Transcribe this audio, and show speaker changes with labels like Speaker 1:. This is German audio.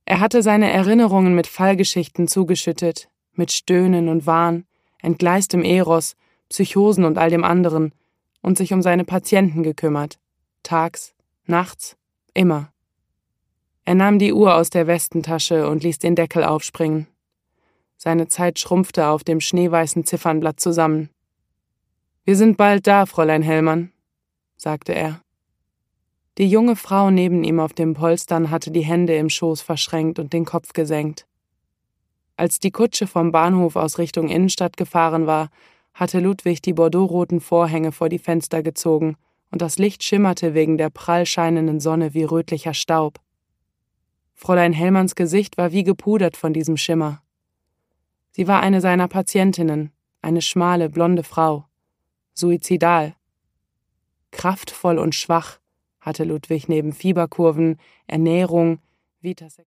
Speaker 1: Er hatte seine Erinnerungen mit Fallgeschichten zugeschüttet, mit Stöhnen und Wahn, entgleistem Eros, Psychosen und all dem anderen, und sich um seine Patienten gekümmert. Tags, nachts, immer. Er nahm die Uhr aus der Westentasche und ließ den Deckel aufspringen. Seine Zeit schrumpfte auf dem schneeweißen Ziffernblatt zusammen. »Wir sind bald da, Fräulein Hellmann«, sagte er. Die junge Frau neben ihm auf dem Polstern hatte die Hände im Schoß verschränkt und den Kopf gesenkt. Als die Kutsche vom Bahnhof aus Richtung Innenstadt gefahren war, hatte Ludwig die bordeauxroten Vorhänge vor die Fenster gezogen und das Licht schimmerte wegen der prall scheinenden Sonne wie rötlicher Staub. Fräulein Hellmanns Gesicht war wie gepudert von diesem Schimmer. Sie war eine seiner Patientinnen, eine schmale, blonde Frau. Suizidal. Kraftvoll und schwach hatte Ludwig neben Fieberkurven, Ernährung, Vitasex